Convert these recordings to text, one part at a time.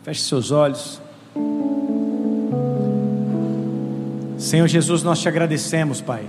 Feche seus olhos. Senhor Jesus, nós te agradecemos, Pai.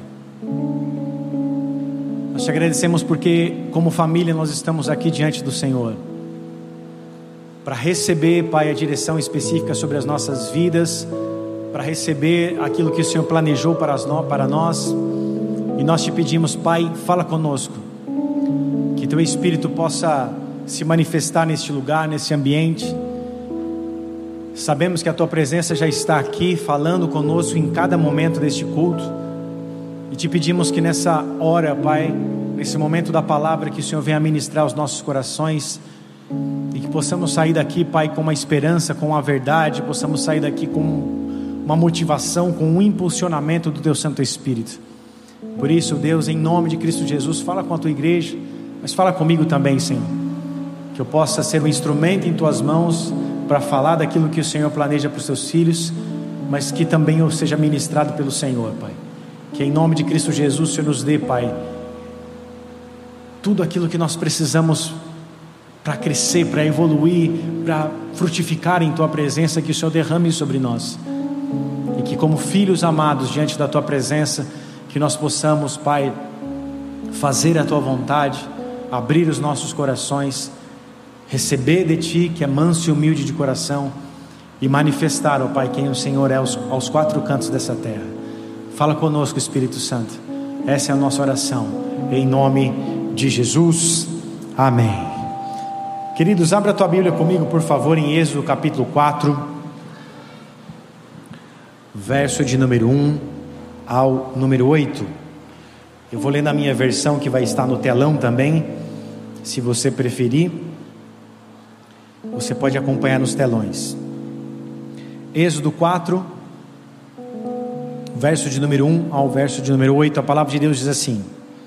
Nós te agradecemos porque, como família, nós estamos aqui diante do Senhor para receber, Pai, a direção específica sobre as nossas vidas, para receber aquilo que o Senhor planejou para nós. E nós te pedimos, Pai, fala conosco, que teu Espírito possa se manifestar neste lugar, nesse ambiente. Sabemos que a tua presença já está aqui, falando conosco em cada momento deste culto, e te pedimos que nessa hora, Pai, nesse momento da palavra, que o Senhor venha ministrar os nossos corações, e que possamos sair daqui, Pai, com uma esperança, com a verdade, possamos sair daqui com uma motivação, com um impulsionamento do teu Santo Espírito. Por isso, Deus, em nome de Cristo Jesus, fala com a tua igreja, mas fala comigo também, Senhor, que eu possa ser um instrumento em tuas mãos para falar daquilo que o Senhor planeja para os teus filhos, mas que também eu seja ministrado pelo Senhor, Pai. Que em nome de Cristo Jesus o Senhor nos dê, Pai, tudo aquilo que nós precisamos para crescer, para evoluir, para frutificar em tua presença, que o Senhor derrame sobre nós, e que como filhos amados diante da tua presença, que nós possamos, Pai, fazer a tua vontade, abrir os nossos corações, receber de ti, que é manso e humilde de coração, e manifestar, ó Pai, quem o Senhor é aos quatro cantos dessa terra. Fala conosco, Espírito Santo. Essa é a nossa oração, em nome de Jesus, amém. Queridos, abra a tua Bíblia comigo, por favor, em Êxodo capítulo 4, verso de número 1 ao número 8. Eu vou ler na minha versão, que vai estar no telão também, se você preferir. Você pode acompanhar nos telões. Êxodo 4, verso de número 1 ao verso de número 8, a palavra de Deus diz assim: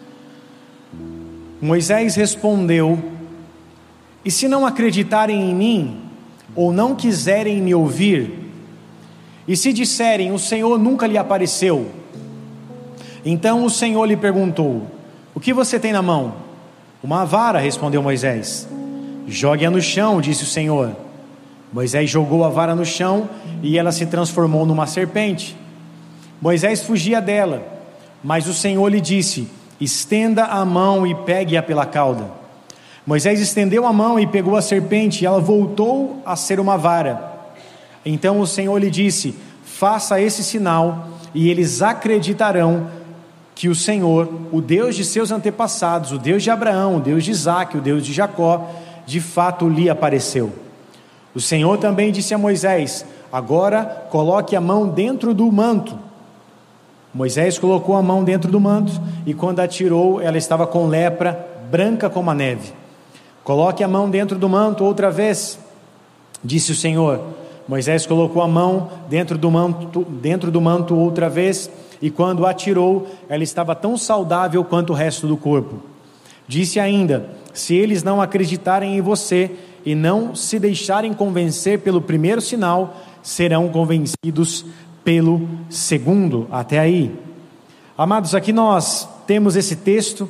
Moisés respondeu: E se não acreditarem em mim, ou não quiserem me ouvir, e se disserem, o Senhor nunca lhe apareceu? Então o Senhor lhe perguntou: O que você tem na mão? Uma vara, respondeu Moisés. Jogue-a no chão, disse o Senhor. Moisés jogou a vara no chão, e ela se transformou numa serpente. Moisés fugia dela, mas o Senhor lhe disse: Estenda a mão e pegue-a pela cauda. Moisés estendeu a mão e pegou a serpente, e ela voltou a ser uma vara. Então o Senhor lhe disse: Faça esse sinal, e eles acreditarão que o Senhor, o Deus de seus antepassados, o Deus de Abraão, o Deus de Isaque, o Deus de Jacó, de fato lhe apareceu. O Senhor também disse a Moisés: Agora coloque a mão dentro do manto. Moisés colocou a mão dentro do manto, e quando a tirou, ela estava com lepra, branca como a neve. Coloque a mão dentro do manto outra vez, disse o Senhor. Moisés colocou a mão dentro do manto outra vez, e quando a tirou, ela estava tão saudável quanto o resto do corpo. Disse ainda: Se eles não acreditarem em você e não se deixarem convencer pelo primeiro sinal, serão convencidos pelo segundo. Até aí, amados, aqui nós temos esse texto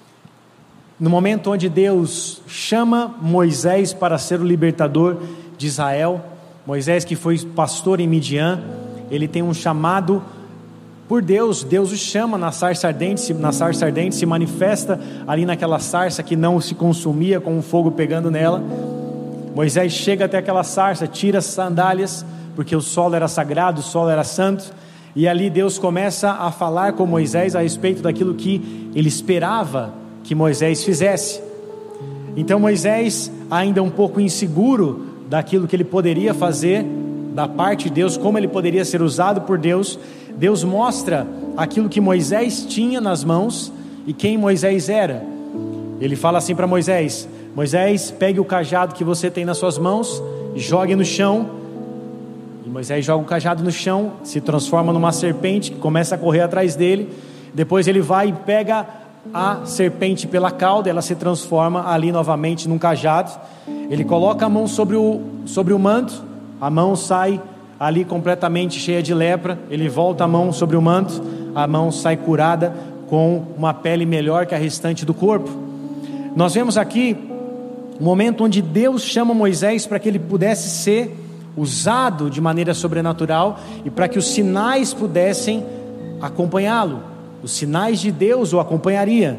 no momento onde Deus chama Moisés para ser o libertador de Israel. Moisés, que foi pastor em Midian, ele tem um chamado por Deus. Deus o chama na sarça ardente, se manifesta ali naquela sarça que não se consumia, com o fogo pegando nela. Moisés chega até aquela sarça, tira as sandálias, porque o solo era sagrado, o solo era santo, e ali Deus começa a falar com Moisés a respeito daquilo que ele esperava que Moisés fizesse. Então Moisés, ainda um pouco inseguro daquilo que ele poderia fazer da parte de Deus, como ele poderia ser usado por Deus, Deus mostra aquilo que Moisés tinha nas mãos e quem Moisés era. Ele fala assim para Moisés: Moisés, pegue o cajado que você tem nas suas mãos, jogue no chão. E Moisés joga o cajado no chão, se transforma numa serpente que começa a correr atrás dele. Depois ele vai e pega a serpente pela cauda, ela se transforma ali novamente num cajado. Ele coloca a mão sobre o manto, a mão sai ali completamente cheia de lepra. Ele volta a mão sobre o manto, a mão sai curada, com uma pele melhor que a restante do corpo. Nós vemos aqui o momento onde Deus chama Moisés para que ele pudesse ser usado de maneira sobrenatural e para que os sinais pudessem acompanhá-lo. Os sinais de Deus o acompanhariam.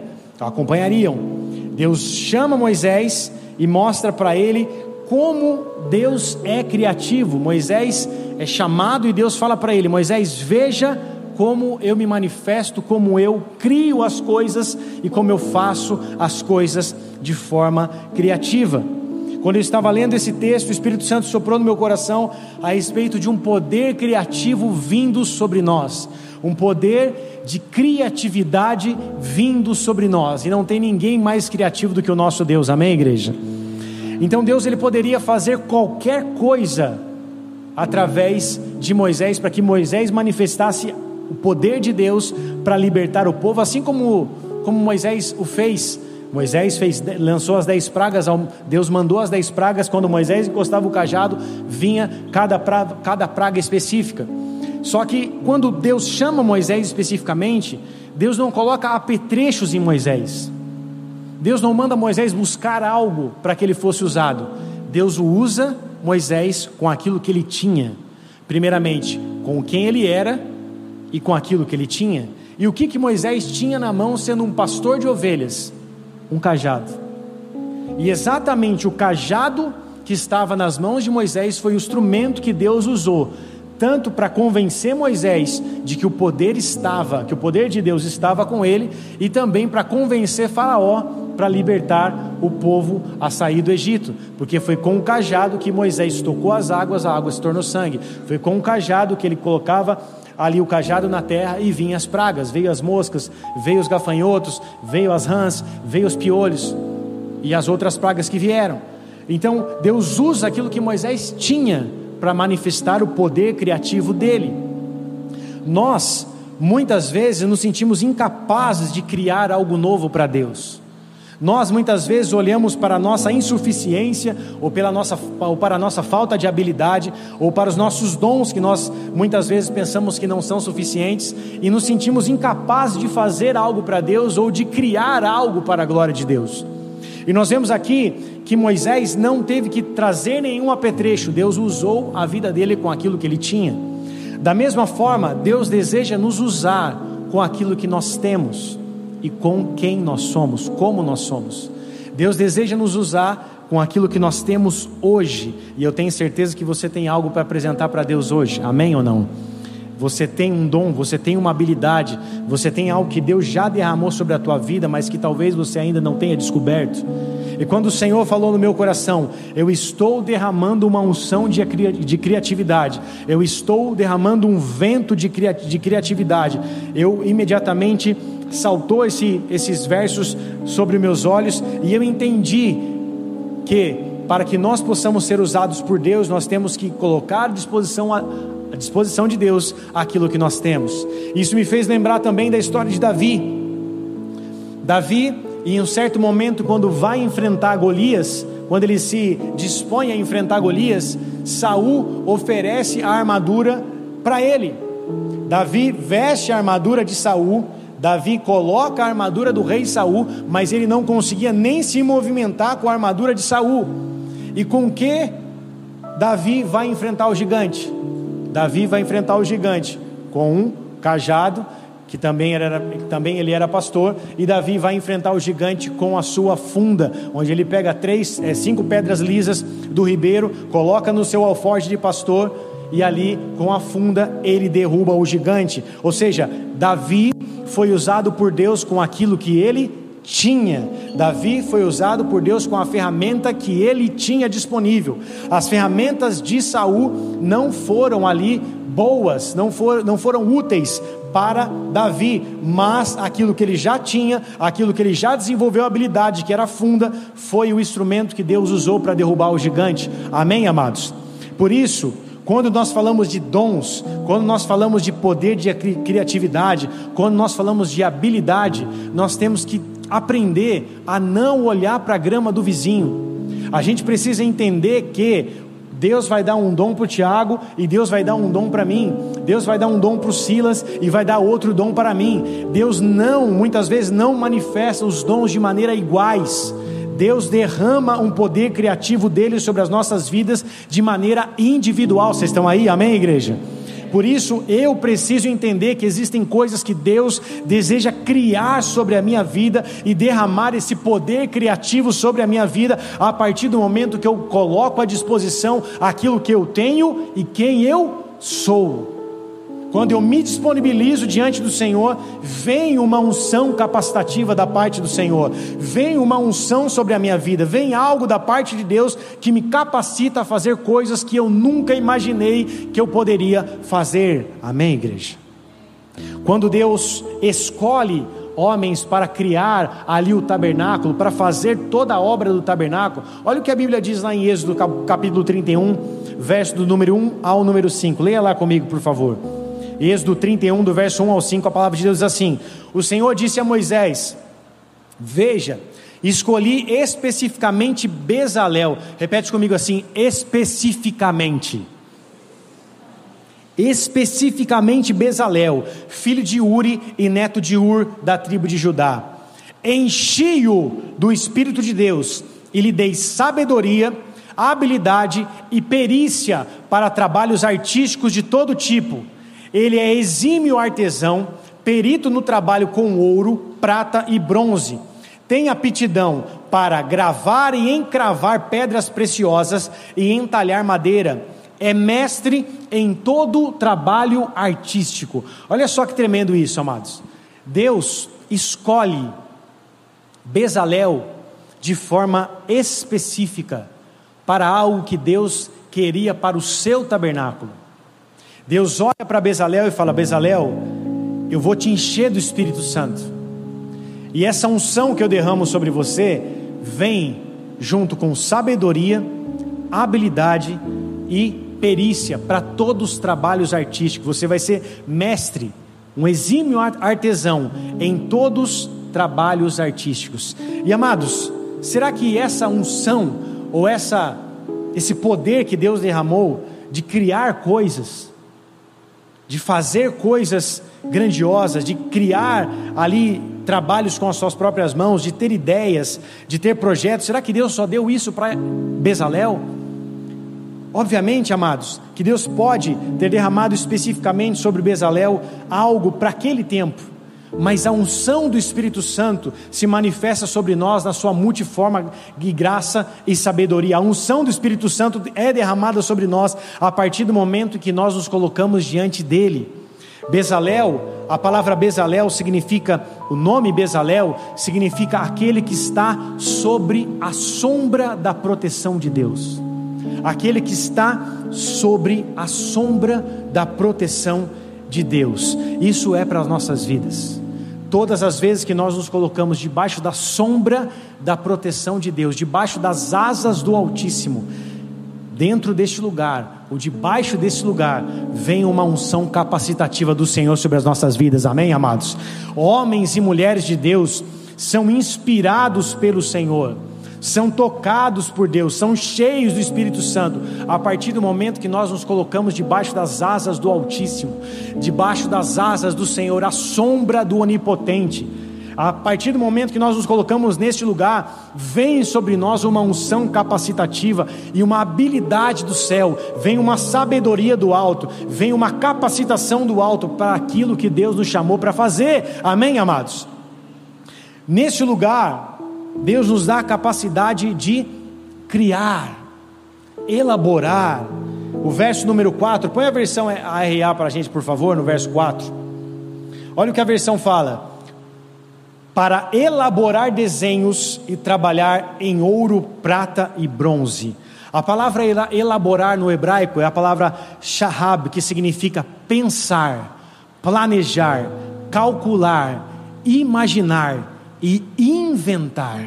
Deus chama Moisés e mostra para ele como Deus é criativo. Moisés é chamado e Deus fala para ele: Moisés, veja como eu me manifesto, como eu crio as coisas e como eu faço as coisas de forma criativa. Quando eu estava lendo esse texto, o Espírito Santo soprou no meu coração a respeito de um poder criativo vindo sobre nós, um poder de criatividade vindo sobre nós, e não tem ninguém mais criativo do que o nosso Deus, amém, igreja? Então Deus, ele poderia fazer qualquer coisa através de Moisés, para que Moisés manifestasse o poder de Deus para libertar o povo, assim como Moisés o fez. Moisés lançou as 10 pragas, Deus mandou as 10 pragas, quando Moisés encostava o cajado, vinha cada praga específica. Só que quando Deus chama Moisés especificamente, Deus não coloca apetrechos em Moisés. Deus não manda Moisés buscar algo para que ele fosse usado. Deus usa Moisés com aquilo que ele tinha. Primeiramente, com quem ele era e com aquilo que ele tinha. E o que Moisés tinha na mão, sendo um pastor de ovelhas? Um cajado. E exatamente o cajado que estava nas mãos de Moisés foi o instrumento que Deus usou, tanto para convencer Moisés de que o poder de Deus estava com ele, e também para convencer Faraó para libertar o povo a sair do Egito, porque foi com o cajado que Moisés tocou as águas, a água se tornou sangue. Foi com o cajado que ele colocava ali o cajado na terra e vinham as pragas, veio as moscas, veio os gafanhotos, veio as rãs, veio os piolhos e as outras pragas que vieram. Então Deus usa aquilo que Moisés tinha para manifestar o poder criativo dele. Nós muitas vezes nos sentimos incapazes de criar algo novo para Deus. Nós muitas vezes olhamos para a nossa insuficiência, ou para a nossa falta de habilidade, ou para os nossos dons, que nós muitas vezes pensamos que não são suficientes, e nos sentimos incapazes de fazer algo para Deus, ou de criar algo para a glória de Deus. E nós vemos aqui que Moisés não teve que trazer nenhum apetrecho. Deus usou a vida dele com aquilo que ele tinha. Da mesma forma, Deus deseja nos usar com aquilo que nós temos e com quem nós somos, como nós somos. Deus deseja nos usar com aquilo que nós temos hoje, e eu tenho certeza que você tem algo para apresentar para Deus hoje, amém ou não? Você tem um dom, você tem uma habilidade, você tem algo que Deus já derramou sobre a tua vida, mas que talvez você ainda não tenha descoberto. E quando o Senhor falou no meu coração: eu estou derramando uma unção de criatividade, eu estou derramando um vento de criatividade, eu imediatamente saltou esses versos sobre meus olhos, e eu entendi que para que nós possamos ser usados por Deus, nós temos que colocar à disposição de Deus aquilo que nós temos. Isso me fez lembrar também da história de Davi, em um certo momento, quando vai enfrentar Golias, quando ele se dispõe a enfrentar Golias, Saul oferece a armadura para ele. Davi veste a armadura de Saul, Davi coloca a armadura do rei Saul, mas ele não conseguia nem se movimentar com a armadura de Saul. E com que Davi vai enfrentar o gigante? Davi vai enfrentar o gigante com um cajado, que também ele era pastor, e Davi vai enfrentar o gigante com a sua funda, onde ele pega 5 pedras lisas do ribeiro, coloca no seu alforje de pastor, e ali com a funda ele derruba o gigante. Ou seja, Davi foi usado por Deus com aquilo que ele tinha. Davi foi usado por Deus com a ferramenta que ele tinha disponível. As ferramentas de Saul não foram ali boas, não foram úteis para Davi, mas aquilo que ele já tinha, aquilo que ele já desenvolveu a habilidade, que era a funda, foi o instrumento que Deus usou para derrubar o gigante. Amém, amados? Por isso, quando nós falamos de dons, quando nós falamos de poder de criatividade, quando nós falamos de habilidade, nós temos que aprender a não olhar para a grama do vizinho. A gente precisa entender que Deus vai dar um dom para o Tiago, e Deus vai dar um dom para mim. Deus vai dar um dom para o Silas, e vai dar outro dom para mim. Deus muitas vezes não manifesta os dons de maneira iguais. Deus derrama um poder criativo dele sobre as nossas vidas de maneira individual. Vocês estão aí? Amém, igreja? Por isso eu preciso entender que existem coisas que Deus deseja criar sobre a minha vida e derramar esse poder criativo sobre a minha vida a partir do momento que eu coloco à disposição aquilo que eu tenho e quem eu sou. Quando eu me disponibilizo diante do Senhor, vem uma unção capacitativa da parte do Senhor, vem uma unção sobre a minha vida, vem algo da parte de Deus que me capacita a fazer coisas que eu nunca imaginei que eu poderia fazer. Amém, igreja? Quando Deus escolhe homens para criar ali o tabernáculo, para fazer toda a obra do tabernáculo, olha o que a Bíblia diz lá em Êxodo capítulo 31, verso do número 1 ao número 5, leia lá comigo por favor. Êxodo 31, do verso 1 ao 5, a palavra de Deus diz assim: o Senhor disse a Moisés: veja, escolhi especificamente Bezalel. Repete comigo assim: especificamente Bezalel, filho de Uri e neto de Ur, da tribo de Judá. Enchi-o do Espírito de Deus e lhe dei sabedoria, habilidade e perícia para trabalhos artísticos de todo tipo. Ele é exímio artesão, perito no trabalho com ouro, prata e bronze. Tem aptidão para gravar e encravar pedras preciosas e entalhar madeira. É mestre em todo trabalho artístico. Olha só que tremendo isso, amados. Deus escolhe Bezalel de forma específica para algo que Deus queria para o seu tabernáculo. Deus olha para Bezalel e fala: Bezalel, eu vou te encher do Espírito Santo, e essa unção que eu derramo sobre você vem junto com sabedoria, habilidade e perícia para todos os trabalhos artísticos. Você vai ser mestre, um exímio artesão em todos os trabalhos artísticos. E amados, será que essa unção ou esse poder que Deus derramou de criar coisas, de fazer coisas grandiosas, de criar ali trabalhos com as suas próprias mãos, de ter ideias, de ter projetos, será que Deus só deu isso para Bezalel? Obviamente, amados, que Deus pode ter derramado especificamente sobre Bezalel algo para aquele tempo, mas a unção do Espírito Santo se manifesta sobre nós na sua multiforme de graça e sabedoria. A unção do Espírito Santo é derramada sobre nós a partir do momento que nós nos colocamos diante dele. Bezalel, a palavra Bezalel significa, o nome Bezalel significa aquele que está sobre a sombra da proteção de Deus, aquele que está sobre a sombra da proteção de Deus. Isso é para as nossas vidas. Todas as vezes que nós nos colocamos debaixo da sombra da proteção de Deus, debaixo das asas do Altíssimo, dentro deste lugar, ou debaixo desse lugar, vem uma unção capacitativa do Senhor sobre as nossas vidas. Amém, amados? Homens e mulheres de Deus são inspirados pelo Senhor, são tocados por Deus, são cheios do Espírito Santo, a partir do momento que nós nos colocamos debaixo das asas do Altíssimo, debaixo das asas do Senhor, a sombra do Onipotente. A partir do momento que nós nos colocamos neste lugar, vem sobre nós uma unção capacitativa e uma habilidade do céu, vem uma sabedoria do alto, vem uma capacitação do alto para aquilo que Deus nos chamou para fazer. Amém, amados? Neste lugar, Deus nos dá a capacidade de criar, elaborar. O verso número 4, põe a versão ARA para a gente, por favor, no verso 4. Olha o que a versão fala: para elaborar desenhos e trabalhar em ouro, prata e bronze. A palavra elaborar no hebraico é a palavra shahab, que significa pensar, planejar, calcular, imaginar e inventar.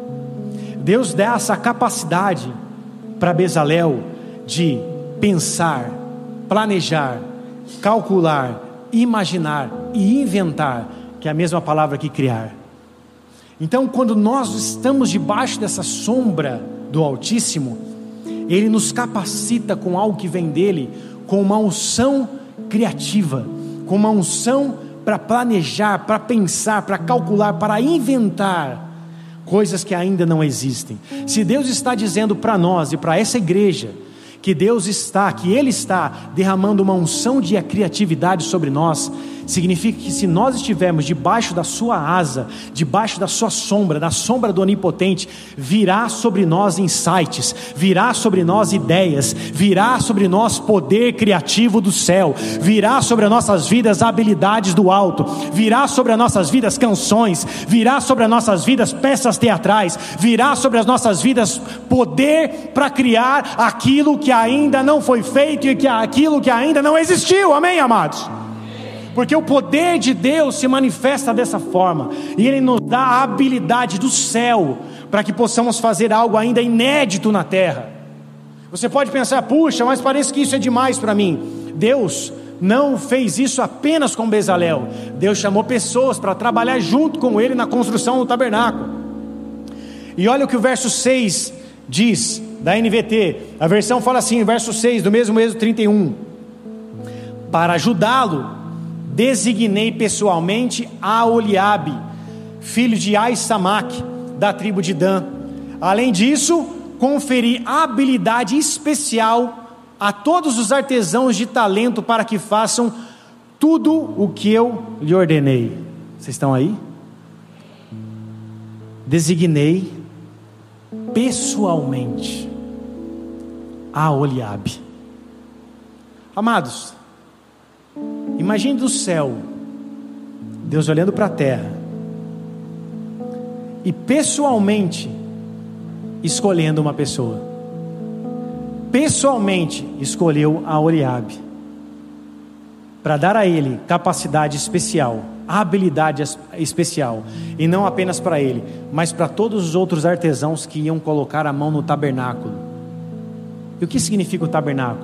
Deus dá essa capacidade para Bezalel de pensar, planejar, calcular, imaginar e inventar, que é a mesma palavra que criar. Então, quando nós estamos debaixo dessa sombra do Altíssimo, Ele nos capacita com algo que vem dEle, com uma unção criativa, com uma unção para planejar, para pensar, para calcular, para inventar coisas que ainda não existem. Se Deus está dizendo para nós e para essa igreja que Ele está derramando uma unção de criatividade sobre nós, significa que se nós estivermos debaixo da sua asa, debaixo da sua sombra, da sombra do Onipotente, virá sobre nós insights, virá sobre nós ideias, virá sobre nós poder criativo do céu, virá sobre as nossas vidas habilidades do alto, virá sobre as nossas vidas canções, virá sobre as nossas vidas peças teatrais, virá sobre as nossas vidas poder para criar aquilo que ainda não foi feito e aquilo que ainda não existiu. Amém, amados? Porque o poder de Deus se manifesta dessa forma, e Ele nos dá a habilidade do céu, para que possamos fazer algo ainda inédito na terra. Você pode pensar, puxa, mas parece que isso é demais para mim. Deus não fez isso apenas com Bezalel. Deus chamou pessoas para trabalhar junto com Ele na construção do tabernáculo. E olha o que o verso 6 diz, da NVT, a versão fala assim, verso 6, do mesmo Êxodo 31, para ajudá-lo, designei pessoalmente a Oliabe, filho de Aissamaque, da tribo de Dan. Além disso, conferi habilidade especial a todos os artesãos de talento para que façam tudo o que eu lhe ordenei. Vocês estão aí? Designei pessoalmente a Oliabe. Amados, imagine do céu, Deus olhando para a terra e pessoalmente escolhendo uma pessoa. Pessoalmente escolheu a Oliabe para dar a ele capacidade especial, habilidade especial, e não apenas para ele, mas para todos os outros artesãos que iam colocar a mão no tabernáculo. E o que significa o tabernáculo?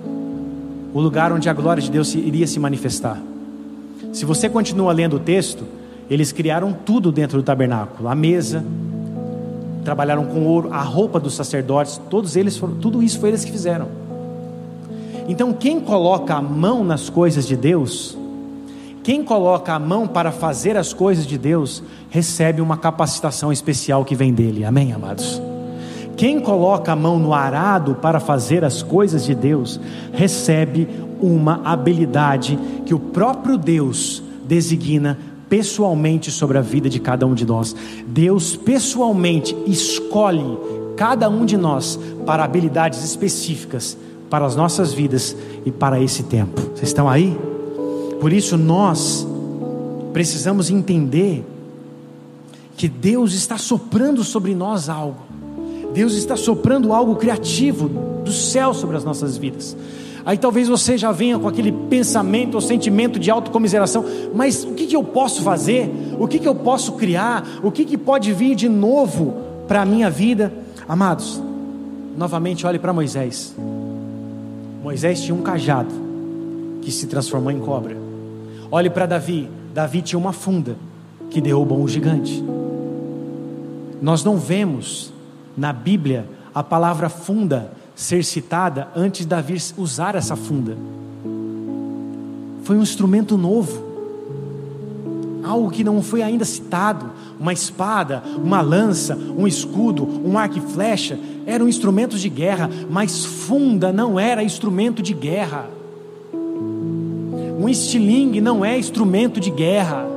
O lugar onde a glória de Deus iria se manifestar. Se você continua lendo o texto, eles criaram tudo dentro do tabernáculo, a mesa, trabalharam com ouro, a roupa dos sacerdotes, tudo isso foi eles que fizeram. Então quem coloca a mão nas coisas de Deus, quem coloca a mão para fazer as coisas de Deus, recebe uma capacitação especial que vem dele. Amém, amados? Quem coloca a mão no arado para fazer as coisas de Deus, recebe uma habilidade que o próprio Deus designa pessoalmente sobre a vida de cada um de nós. Deus pessoalmente escolhe cada um de nós para habilidades específicas para as nossas vidas e para esse tempo. Vocês estão aí? Por isso nós precisamos entender que Deus está soprando sobre nós algo. Deus está soprando algo criativo do céu sobre as nossas vidas. Aí talvez você já venha com aquele pensamento ou sentimento de autocomiseração, mas o que eu posso fazer? O que eu posso criar? O que pode vir de novo para a minha vida? Amados, novamente olhe para Moisés. Moisés tinha um cajado que se transformou em cobra. Olhe para Davi. Davi tinha uma funda que derrubou um gigante. Nós não vemos na Bíblia a palavra funda ser citada antes de Davi usar essa funda. Foi um instrumento novo, algo que não foi ainda citado. Uma espada, uma lança, um escudo, um arco e flecha eram instrumentos de guerra, mas funda não era instrumento de guerra. Um estilingue não é instrumento de guerra.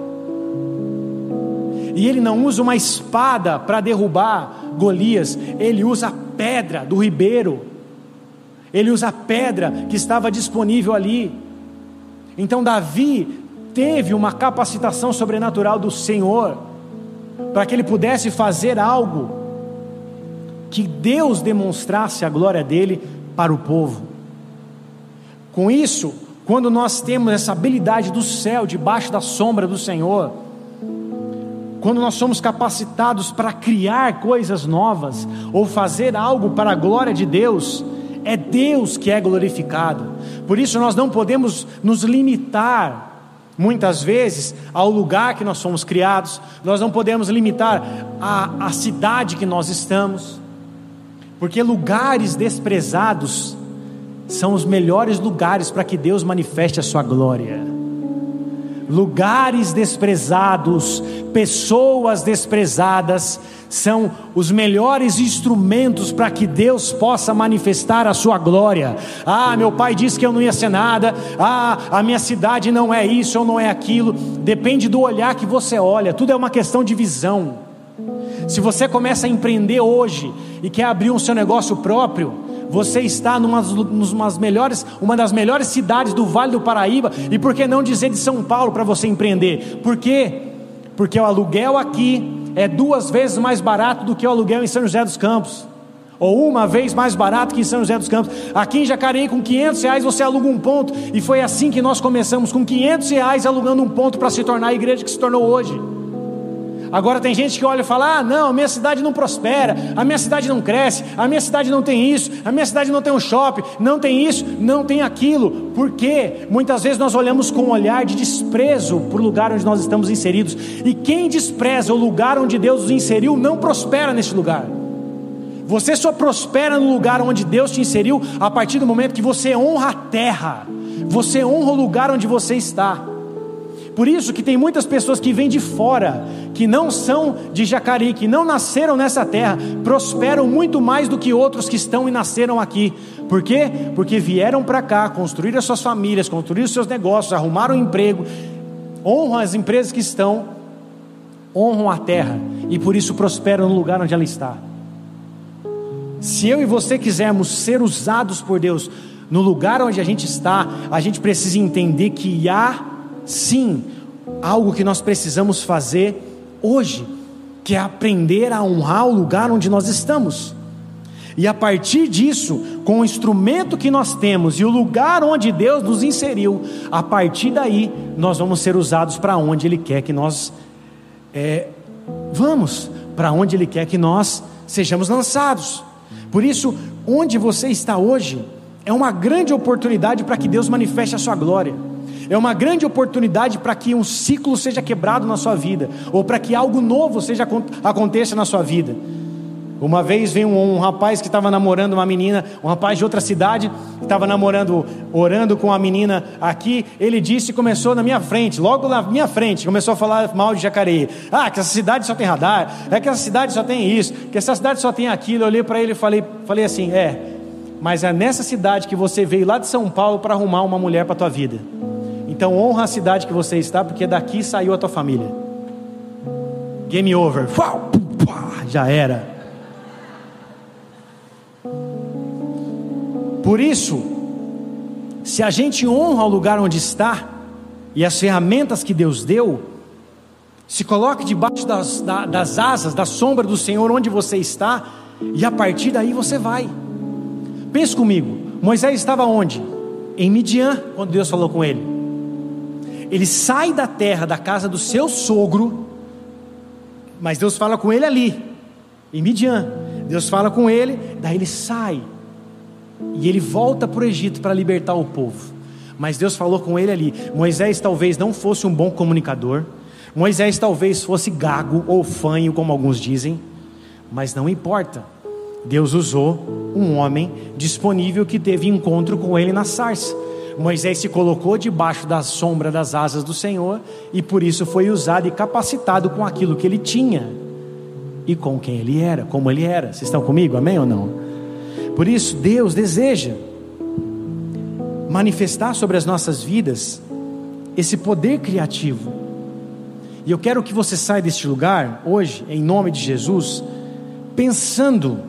E ele não usa uma espada para derrubar Golias, ele usa a pedra do ribeiro, ele usa a pedra que estava disponível ali. Então Davi teve uma capacitação sobrenatural do Senhor, para que ele pudesse fazer algo, que Deus demonstrasse a glória dele para o povo. Com isso, quando nós temos essa habilidade do céu, debaixo da sombra do Senhor, quando nós somos capacitados para criar coisas novas, ou fazer algo para a glória de Deus, é Deus que é glorificado. Por isso nós não podemos nos limitar, muitas vezes, ao lugar que nós fomos criados. Nós não podemos limitar a cidade que nós estamos, porque lugares desprezados são os melhores lugares para que Deus manifeste a sua glória. lugares desprezados, pessoas desprezadas, são os melhores instrumentos para que Deus possa manifestar a sua glória. Meu pai disse que eu não ia ser nada, a minha cidade não é isso ou não é aquilo. Depende do olhar que você olha, tudo é uma questão de visão. Se você começa a empreender hoje e quer abrir um seu negócio próprio, você está uma das melhores cidades do Vale do Paraíba, e por que não dizer de São Paulo para você empreender? Por quê? Porque o aluguel aqui é 2 vezes mais barato do que o aluguel em São José dos Campos, ou 1 vez mais barato que em São José dos Campos. Aqui em Jacareí, com R$500 você aluga um ponto, e foi assim que nós começamos, com R$500 alugando um ponto para se tornar a igreja que se tornou hoje. Agora tem gente que olha e fala: não, a minha cidade não prospera, a minha cidade não cresce, a minha cidade não tem isso, a minha cidade não tem um shopping, não tem isso, não tem aquilo. Por quê? Muitas vezes nós olhamos com um olhar de desprezo para o lugar onde nós estamos inseridos, e quem despreza o lugar onde Deus os inseriu não prospera nesse lugar. Você só prospera no lugar onde Deus te inseriu a partir do momento que você honra a terra, você honra o lugar onde você está. Por isso que tem muitas pessoas que vêm de fora, que não são de Jacareí, que não nasceram nessa terra, prosperam muito mais do que outros que estão e nasceram aqui. Por quê? Porque vieram para cá, construíram as suas famílias, construíram os seus negócios, arrumaram um emprego, honram as empresas que estão, honram a terra, e por isso prosperam no lugar onde ela está. Se eu e você quisermos ser usados por Deus no lugar onde a gente está, a gente precisa entender que há sim algo que nós precisamos fazer hoje, que é aprender a honrar o lugar onde nós estamos. E a partir disso, com o instrumento que nós temos e o lugar onde Deus nos inseriu, a partir daí nós vamos ser usados para onde Ele quer que nós vamos, para onde Ele quer que nós sejamos lançados. Por isso, onde você está hoje é uma grande oportunidade para que Deus manifeste a sua glória. É uma grande oportunidade para que um ciclo seja quebrado na sua vida, ou para que algo novo aconteça na sua vida. Uma vez veio um rapaz que estava namorando uma menina, um rapaz de outra cidade, que estava namorando, orando com a menina aqui. Ele disse, começou na minha frente, logo na minha frente, começou a falar mal de Jacareí. Que essa cidade só tem radar, que essa cidade só tem isso, que essa cidade só tem aquilo. Eu olhei para ele e falei assim: mas é nessa cidade que você veio lá de São Paulo para arrumar uma mulher para a tua vida. Então honra a cidade que você está, porque daqui saiu a tua família. Game over. Já era. Por isso, se a gente honra o lugar onde está e as ferramentas que Deus deu, se coloque debaixo das asas, da sombra do Senhor onde você está, e a partir daí você vai. Pense comigo, Moisés estava onde? Em Midian, quando Deus falou com ele. Ele sai da terra, da casa do seu sogro, mas Deus fala com ele ali, em Midian. Deus fala com ele, daí ele sai, e ele volta para o Egito para libertar o povo. Mas Deus falou com ele ali. Moisés talvez não fosse um bom comunicador, Moisés talvez fosse gago ou fanho, como alguns dizem, mas não importa. Deus usou um homem disponível que teve encontro com ele na sarça. Moisés se colocou debaixo da sombra das asas do Senhor, e por isso foi usado e capacitado com aquilo que ele tinha e com quem ele era, como ele era. Vocês estão comigo? Amém ou não? Por isso Deus deseja manifestar sobre as nossas vidas esse poder criativo. E eu quero que você saia deste lugar hoje, em nome de Jesus, pensando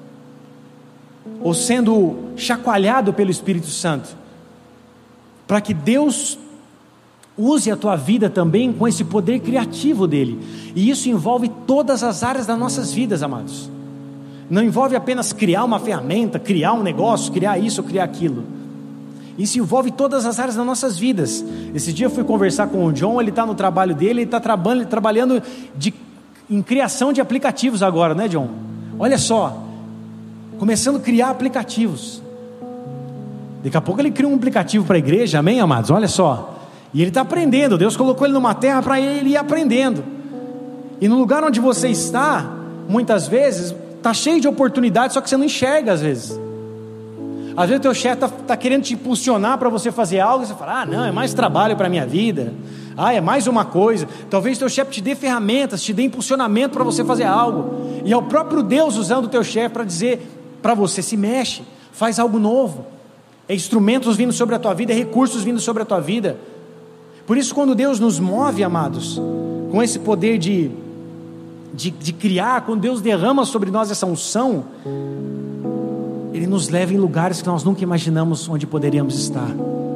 ou sendo chacoalhado pelo Espírito Santo, para que Deus use a tua vida também com esse poder criativo dele. E isso envolve todas as áreas das nossas vidas, amados. Não envolve apenas criar uma ferramenta, criar um negócio, criar isso ou criar aquilo. Isso envolve todas as áreas das nossas vidas. Esse dia eu fui conversar com o John, ele está no trabalho dele, ele está trabalhando em criação de aplicativos agora, né, John? Olha só, começando a criar aplicativos. Daqui a pouco ele cria um aplicativo para a igreja, amém, amados? Olha só, e ele está aprendendo. Deus colocou ele numa terra para ele ir aprendendo. E no lugar onde você está, muitas vezes, está cheio de oportunidades, só que você não enxerga às vezes. Às vezes o teu chefe está querendo te impulsionar para você fazer algo, e você fala, não, é mais trabalho para a minha vida, é mais uma coisa. Talvez o teu chefe te dê ferramentas, te dê impulsionamento para você fazer algo, e é o próprio Deus usando o teu chefe para dizer para você, se mexe, faz algo novo. É instrumentos vindo sobre a tua vida, é recursos vindo sobre a tua vida. Por isso, quando Deus nos move, amados, com esse poder de criar, quando Deus derrama sobre nós essa unção, Ele nos leva em lugares que nós nunca imaginamos onde poderíamos estar.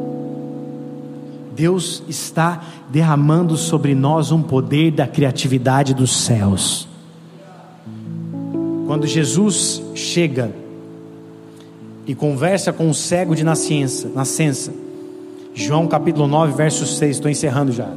Deus está derramando sobre nós um poder da criatividade dos céus. Quando Jesus chega e conversa com o cego de nascença, João capítulo 9, verso 6, estou encerrando já.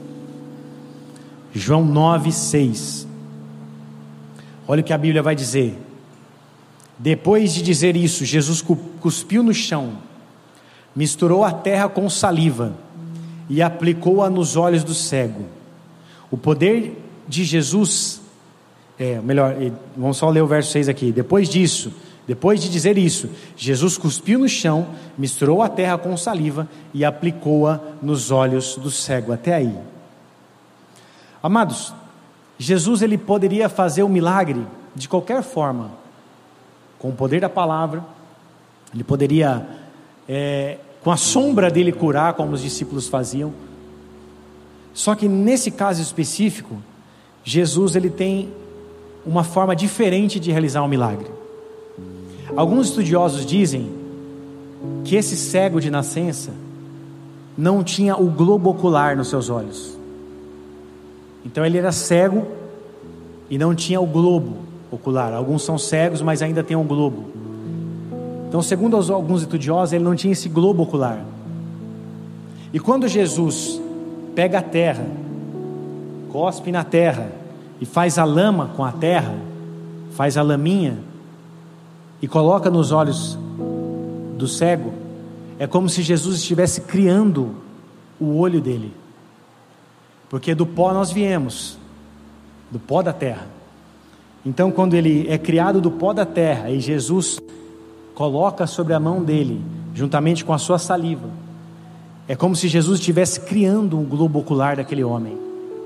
João 9, 6. Olha o que a Bíblia vai dizer. Depois de dizer isso, Jesus cuspiu no chão, misturou a terra com saliva e aplicou-a nos olhos do cego. O poder de Jesus, vamos só ler o verso 6 aqui. Depois de dizer isso, Jesus cuspiu no chão, misturou a terra com saliva e aplicou-a nos olhos do cego. Até aí. Amados, Jesus ele poderia fazer o milagre de qualquer forma, com o poder da palavra. Ele poderia, com a sombra dele, curar, como os discípulos faziam. Só que nesse caso específico, Jesus ele tem uma forma diferente de realizar um milagre. Alguns estudiosos dizem que esse cego de nascença não tinha o globo ocular nos seus olhos. Então ele era cego e não tinha o globo ocular. Alguns são cegos, mas ainda tem um globo. Então, segundo alguns estudiosos, ele não tinha esse globo ocular. E quando Jesus pega a terra, cospe na terra e faz a lama com a terra, faz a laminha e coloca nos olhos do cego, é como se Jesus estivesse criando o olho dele, porque do pó nós viemos, do pó da terra. Então, quando ele é criado do pó da terra e Jesus coloca sobre a mão dele, juntamente com a sua saliva, é como se Jesus estivesse criando um globo ocular daquele homem.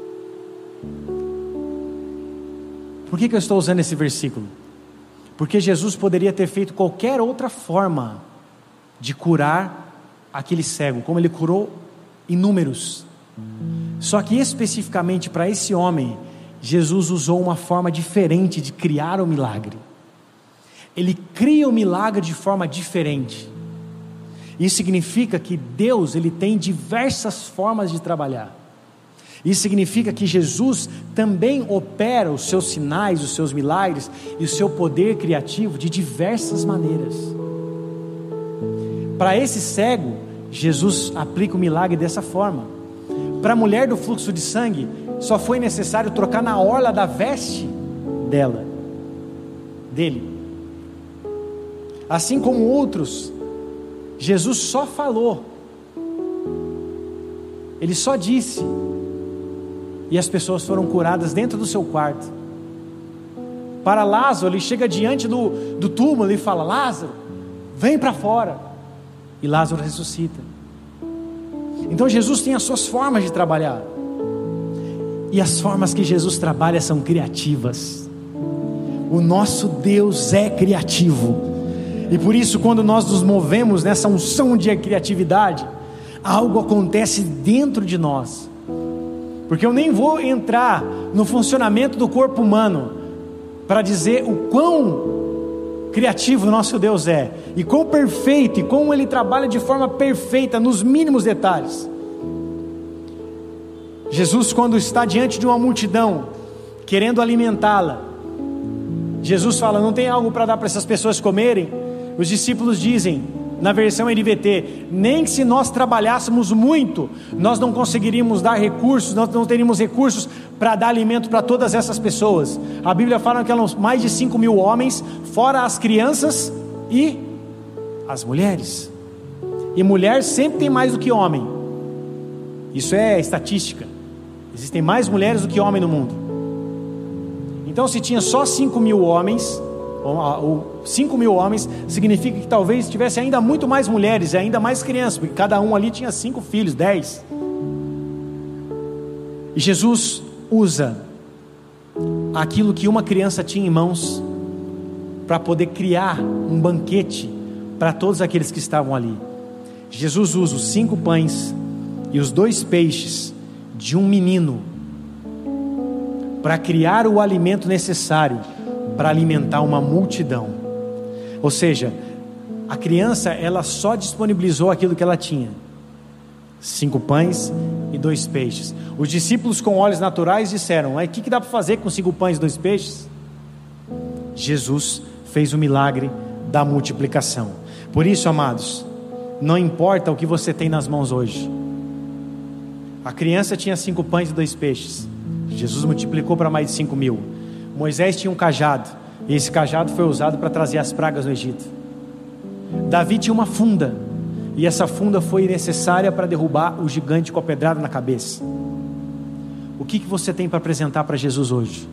Por que eu estou usando esse versículo? Porque Jesus poderia ter feito qualquer outra forma de curar aquele cego, como ele curou inúmeros. Só que especificamente para esse homem, Jesus usou uma forma diferente de criar o milagre. Ele cria o milagre de forma diferente. Isso significa que Deus ele tem diversas formas de trabalhar. Isso significa que Jesus também opera os seus sinais, os seus milagres e o seu poder criativo de diversas maneiras. Para esse cego, Jesus aplica o milagre dessa forma. Para a mulher do fluxo de sangue, só foi necessário trocar na orla da veste dele. Assim como outros, Jesus só falou, ele só disse, e as pessoas foram curadas dentro do seu quarto. Para Lázaro, ele chega diante do túmulo e fala: Lázaro, vem para fora, e Lázaro ressuscita. Então Jesus tem as suas formas de trabalhar, e as formas que Jesus trabalha são criativas. O nosso Deus é criativo, e por isso quando nós nos movemos nessa unção de criatividade, algo acontece dentro de nós. Porque eu nem vou entrar no funcionamento do corpo humano para dizer o quão criativo o nosso Deus é, e quão perfeito, e como Ele trabalha de forma perfeita nos mínimos detalhes. Jesus, quando está diante de uma multidão querendo alimentá-la, Jesus fala: não tem algo para dar para essas pessoas comerem? Os discípulos dizem, na versão NVT: nem se nós trabalhássemos muito, nós não conseguiríamos dar recursos, nós não teríamos recursos para dar alimento para todas essas pessoas. A Bíblia fala que eram mais de 5.000 homens, fora as crianças e as mulheres. E mulher sempre tem mais do que homem, isso é estatística. Existem mais mulheres do que homens no mundo. Então, se tinha só 5.000 homens, ou 5.000 homens, significa que talvez tivesse ainda muito mais mulheres e ainda mais crianças, porque cada um ali tinha 5 filhos, 10. E Jesus usa aquilo que uma criança tinha em mãos para poder criar um banquete para todos aqueles que estavam ali. Jesus usa os 5 pães e os 2 peixes de um menino para criar o alimento necessário para alimentar uma multidão. Ou seja, a criança, ela só disponibilizou aquilo que ela tinha: 5 pães e 2 peixes. Os discípulos, com olhos naturais, disseram: o que dá para fazer com 5 pães e 2 peixes? Jesus fez o milagre da multiplicação. Por isso, amados, não importa o que você tem nas mãos hoje. A criança tinha 5 pães e 2 peixes, Jesus multiplicou para mais de 5.000. Moisés tinha um cajado, e esse cajado foi usado para trazer as pragas no Egito. Davi tinha uma funda, e essa funda foi necessária para derrubar o gigante com a pedrada na cabeça. O que você tem para apresentar para Jesus hoje?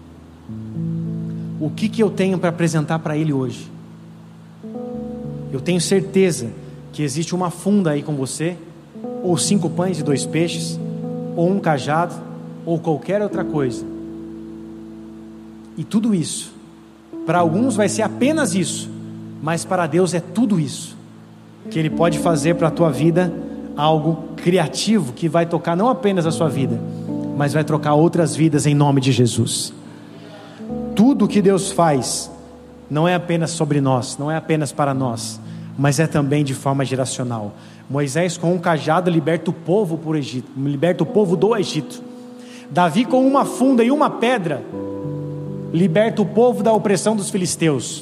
O que eu tenho para apresentar para Ele hoje? Eu tenho certeza que existe uma funda aí com você, ou 5 pães e 2 peixes, ou um cajado, ou qualquer outra coisa. E tudo isso, para alguns vai ser apenas isso, mas para Deus é tudo isso, que Ele pode fazer para a tua vida algo criativo, que vai tocar não apenas a sua vida, mas vai trocar outras vidas em nome de Jesus. Tudo que Deus faz não é apenas sobre nós, não é apenas para nós, mas é também de forma geracional. Moisés com um cajado liberta o povo por Egito, liberta o povo do Egito. Davi com uma funda e uma pedra liberta o povo da opressão dos filisteus.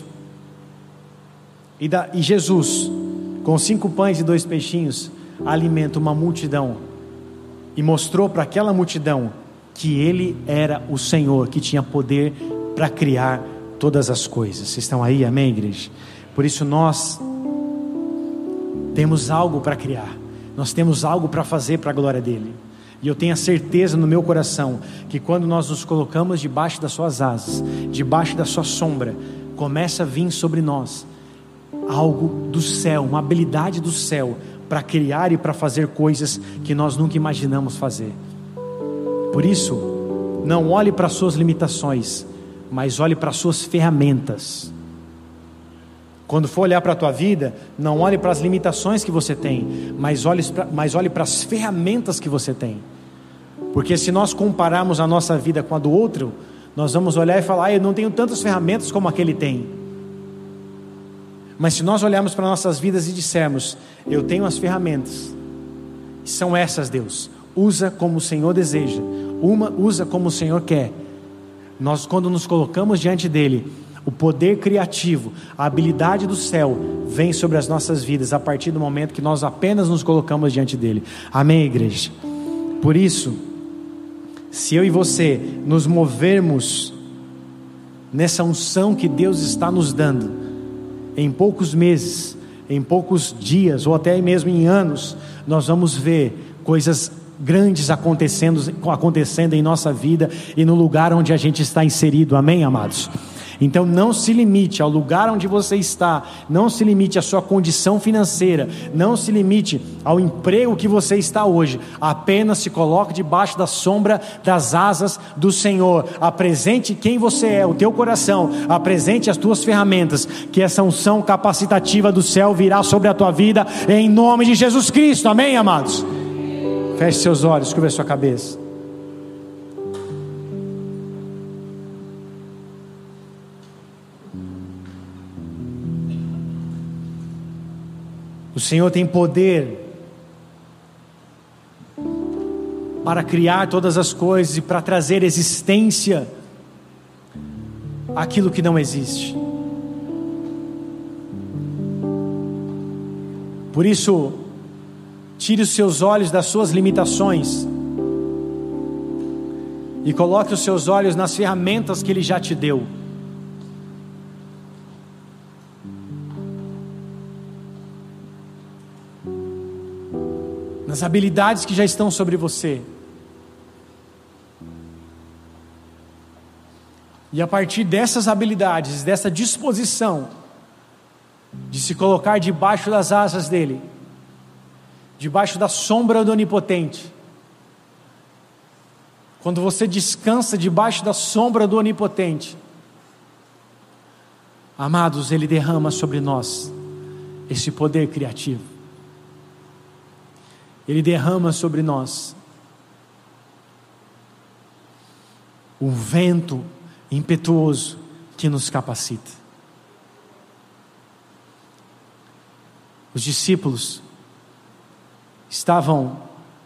E Jesus com 5 pães e 2 peixinhos alimenta uma multidão e mostrou para aquela multidão que Ele era o Senhor, que tinha poder para criar todas as coisas. Vocês estão aí, amém, igreja? Por isso nós temos algo para criar, nós temos algo para fazer para a glória dEle. E eu tenho a certeza no meu coração que quando nós nos colocamos debaixo das suas asas, debaixo da sua sombra, começa a vir sobre nós algo do céu, uma habilidade do céu para criar e para fazer coisas que nós nunca imaginamos fazer. Por isso, não olhe para as suas limitações, mas olhe para as suas ferramentas. Quando for olhar para a tua vida, não olhe para as limitações que você tem, mas olhe para as ferramentas que você tem. Porque se nós compararmos a nossa vida com a do outro, nós vamos olhar e falar: eu não tenho tantas ferramentas como aquele tem. Mas se nós olharmos para nossas vidas e dissermos: eu tenho as ferramentas, são essas, Deus, usa como o Senhor deseja, usa como o Senhor quer. Nós, quando nos colocamos diante dEle, o poder criativo, a habilidade do céu vem sobre as nossas vidas a partir do momento que nós apenas nos colocamos diante dEle. Amém, igreja? Por isso, se eu e você nos movermos nessa unção que Deus está nos dando, em poucos meses, em poucos dias, ou até mesmo em anos, nós vamos ver coisas grandes acontecendo em nossa vida e no lugar onde a gente está inserido. Amém, amados? Então não se limite ao lugar onde você está, não se limite à sua condição financeira, não se limite ao emprego que você está hoje, apenas se coloque debaixo da sombra das asas do Senhor. Apresente quem você é, o teu coração, apresente as tuas ferramentas, que essa unção capacitativa do céu virá sobre a tua vida, em nome de Jesus Cristo. Amém, amados? Feche seus olhos, curva sua cabeça. O Senhor tem poder para criar todas as coisas e para trazer existência àquilo que não existe. Por isso, tire os seus olhos das suas limitações e coloque os seus olhos nas ferramentas que Ele já te deu. Nas habilidades que já estão sobre você. E a partir dessas habilidades, dessa disposição de se colocar debaixo das asas dele, debaixo da sombra do Onipotente, quando você descansa debaixo da sombra do Onipotente, amados, ele derrama sobre nós esse poder criativo. Ele derrama sobre nós um vento impetuoso que nos capacita. Os discípulos estavam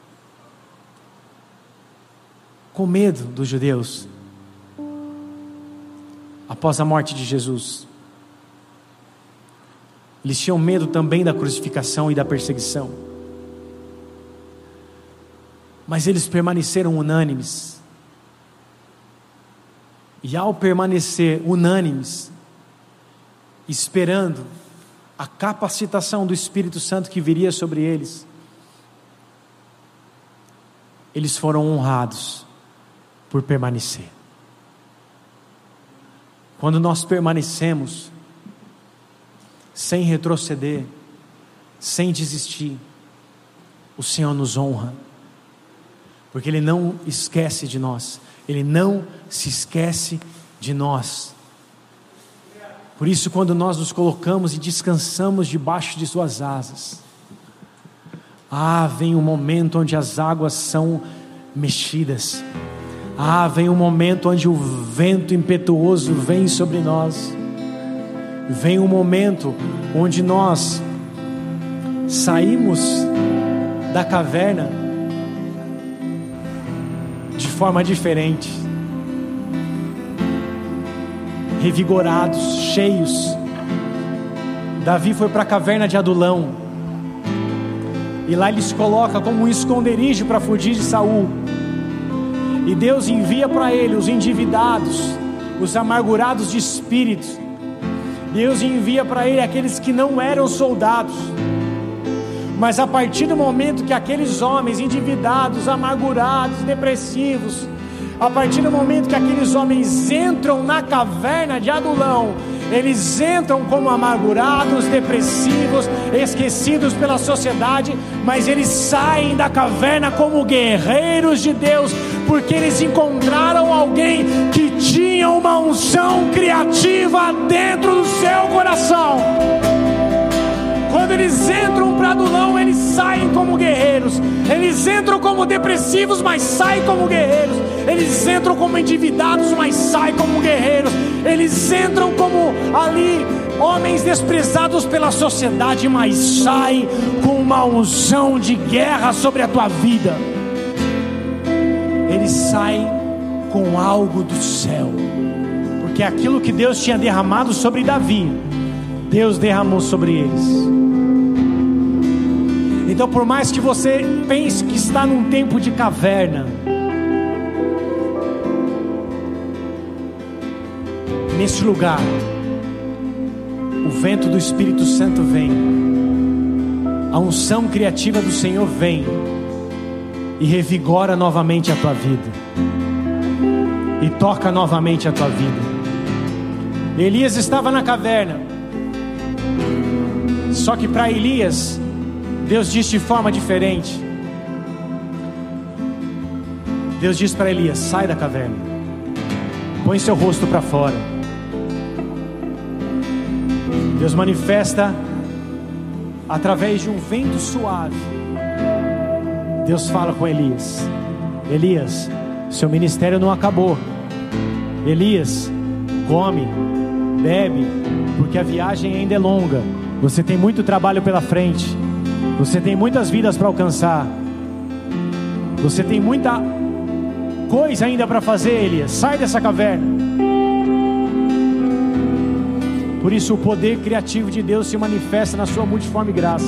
com medo dos judeus após a morte de Jesus. Eles tinham medo também da crucificação e da perseguição, mas eles permaneceram unânimes. E ao permanecer unânimes, esperando a capacitação do Espírito Santo que viria sobre eles, eles foram honrados por permanecer. Quando nós permanecemos, sem retroceder, sem desistir, o Senhor nos honra, porque Ele não esquece de nós. Ele não se esquece de nós. Por isso, quando nós nos colocamos e descansamos debaixo de suas asas, vem um momento onde as águas são mexidas. Vem um momento onde o vento impetuoso vem sobre nós. Vem um momento onde nós saímos da caverna de forma diferente, revigorados, cheios. Davi foi para a caverna de Adulão, e lá ele se coloca como um esconderijo para fugir de Saul, e Deus envia para ele os endividados, os amargurados de espírito. Deus envia para ele aqueles que não eram soldados, mas a partir do momento que aqueles homens endividados, amargurados, depressivos, a partir do momento que aqueles homens entram na caverna de Adulão, eles entram como amargurados, depressivos, esquecidos pela sociedade, mas eles saem da caverna como guerreiros de Deus, porque eles encontraram alguém que tinha uma unção criativa dentro do seu coração. Quando eles entram para Adulão, eles saem como guerreiros. Eles entram como depressivos, mas saem como guerreiros. Eles entram como endividados, mas saem como guerreiros. Eles entram como ali homens desprezados pela sociedade, mas saem com uma unção de guerra sobre a tua vida. Eles saem com algo do céu, porque aquilo que Deus tinha derramado sobre Davi, Deus derramou sobre eles. Então, por mais que você pense que está num tempo de caverna, nesse lugar, o vento do Espírito Santo vem, a unção criativa do Senhor vem e revigora novamente a tua vida, e toca novamente a tua vida. Elias estava na caverna, só que para Elias, Deus disse de forma diferente. Deus disse para Elias: sai da caverna, põe seu rosto para fora. Deus manifesta através de um vento suave. Deus fala com Elias: Elias, seu ministério não acabou. Elias, come, bebe, porque a viagem ainda é longa. Você tem muito trabalho pela frente. Você tem muitas vidas para alcançar. Você tem muita coisa ainda para fazer, Elias. Sai dessa caverna. Por isso o poder criativo de Deus se manifesta na sua multiforme graça.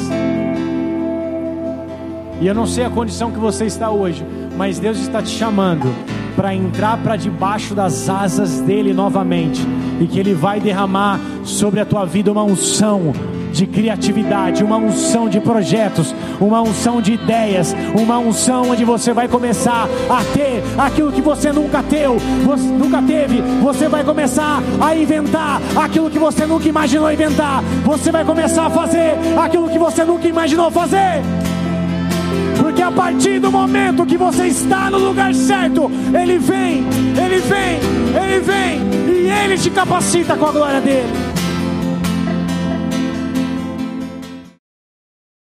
E eu não sei a condição que você está hoje, mas Deus está te chamando para entrar para debaixo das asas dele novamente, e que ele vai derramar sobre a tua vida uma unção de criatividade, uma unção de projetos, uma unção de ideias, uma unção onde você vai começar a ter aquilo que você nunca teve. Você vai começar a inventar aquilo que você nunca imaginou inventar. Você vai começar a fazer aquilo que você nunca imaginou fazer. Porque a partir do momento que você está no lugar certo, Ele vem e Ele te capacita com a glória dEle.